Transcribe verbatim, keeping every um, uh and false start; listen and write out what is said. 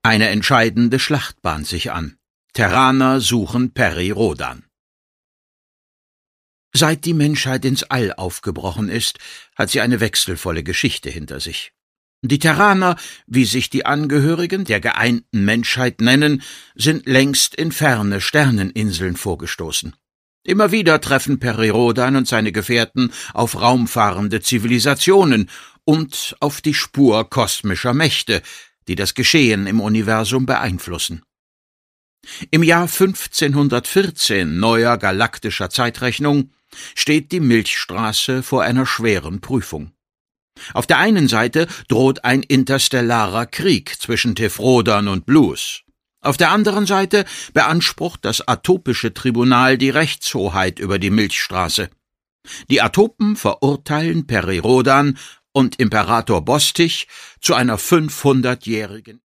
Eine entscheidende Schlacht bahnt sich an. Terraner suchen Peri Rhodan. Seit die Menschheit ins All aufgebrochen ist, hat sie eine wechselvolle Geschichte hinter sich. Die Terraner, wie sich die Angehörigen der geeinten Menschheit nennen, sind längst in ferne Sterneninseln vorgestoßen. Immer wieder treffen Peri Rhodan und seine Gefährten auf raumfahrende Zivilisationen und auf die Spur kosmischer Mächte, die das Geschehen im Universum beeinflussen. Im Jahr fünfzehnhundertvierzehn neuer galaktischer Zeitrechnung steht die Milchstraße vor einer schweren Prüfung. Auf der einen Seite droht ein interstellarer Krieg zwischen Tefrodern und Blues. Auf der anderen Seite beansprucht das atopische Tribunal die Rechtshoheit über die Milchstraße. Die Atopen verurteilen Peri Rhodan und Imperator Bostich zu einer fünfhundertjährigen